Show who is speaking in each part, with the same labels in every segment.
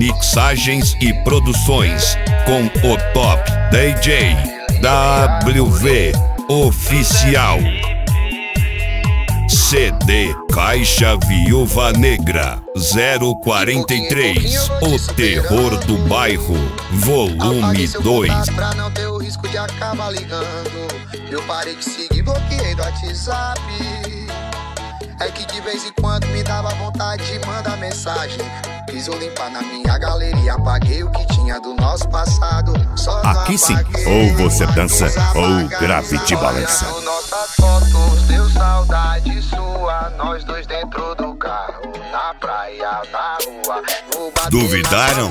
Speaker 1: mixagens e produções com o top DJ WV Oficial. CD Caixa Viúva Negra 043, o terror do bairro, volume 2.
Speaker 2: Pra não ter o risco de acabar ligando, eu parei de seguir, bloqueei do WhatsApp. É que de vez em quando me dava vontade de mandar mensagem. Quis eu limpar na minha galeria, apaguei o que tinha do nosso passado.
Speaker 3: Aqui sim, ou você dança ou Gravity balança.
Speaker 2: Nossas fotos, deu saudade sua, nós dois dentro do carro, na praia, na rua.
Speaker 1: Duvidaram?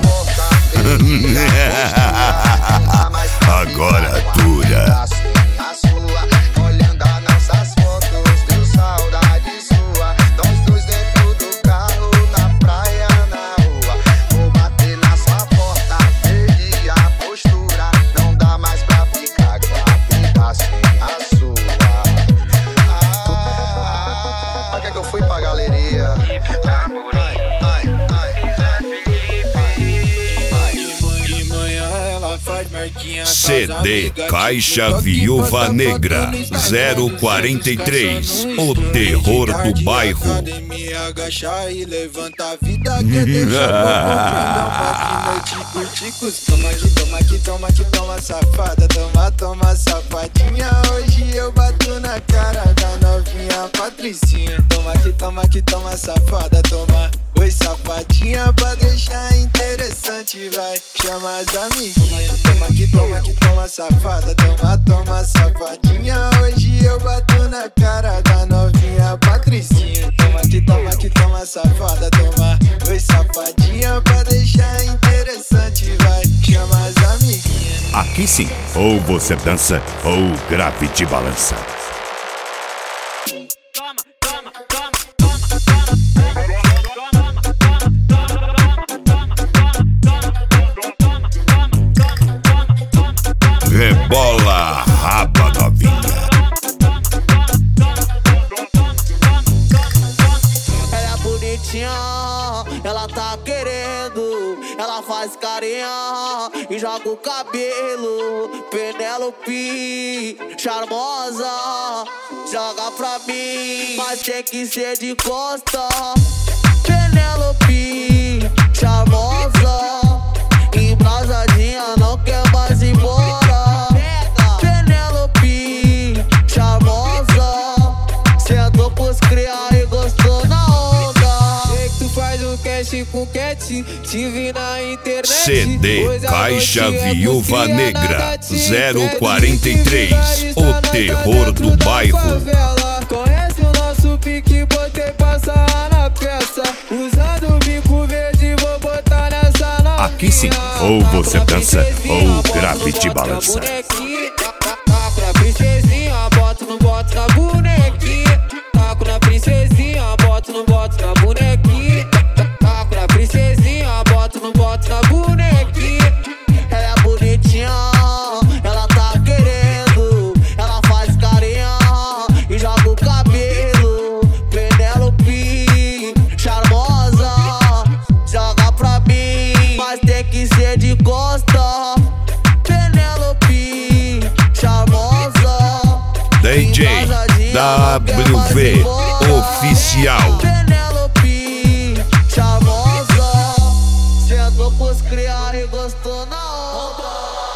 Speaker 1: Agora dura. Olhando as nossas fotos, deu saudade sua, nós dois dentro do carro, na praia, na rua. Vou bater na sua porta, perdi a postura, não dá mais pra ficar com a vida sem a sua. Pra que eu fui pra galeria? CD Caixa Viúva Negra 043, o terror do bairro.
Speaker 2: Agachar e levanta a vida que deixa toma aqui, toma aqui, toma aqui, toma safada, toma safadinha. Hoje eu bato na cara da novinha Patricinha. Toma aqui, toma safada, toma. Oi safadinha, pra deixar interessante, vai, chama as amiguinhas. Toma aqui, toma safada, toma safadinha. Hoje eu bato na cara da novinha Patricinha. Toma aqui, toma safada, toma. Oi safadinha, pra deixar interessante, vai, chama as amiguinhas.
Speaker 3: Aqui sim, ou você dança ou Gravity balança.
Speaker 1: Rebola raba novinha.
Speaker 4: Ela é bonitinha, ela tá querendo, ela faz carinha e joga o cabelo. Penélope, charmosa, joga pra mim, mas tem que ser de costa. Penélope, charmosa, embrasadinha, não quer mais ir embora. Penélope, charmosa, sentou pros criar e gostou na onda. Sei que tu faz um cast com cat, te vi na internet.
Speaker 1: CD Caixa Viúva Negra 043, o terror do bairro.
Speaker 4: Conhece o nosso pique, botei passar na peça. Usando o bico verde, vou botar nessa novinha.
Speaker 3: Aqui sim, ou você dança ou Gravity balança.
Speaker 4: Taco na princesinha, boto no boto na bonequinha. Taco na princesinha, boto no boto na bonequinha. Taco na princesinha, boto no boto na bonequinha. Ela é bonitinha, ela tá querendo, ela faz carinha e joga o cabelo. Penélope, charmosa, joga pra mim, mas tem que ser de costa. Penélope, charmosa,
Speaker 1: DJ WV Oficial.
Speaker 4: Penélope, charmosa, sentou pros criar e gostou na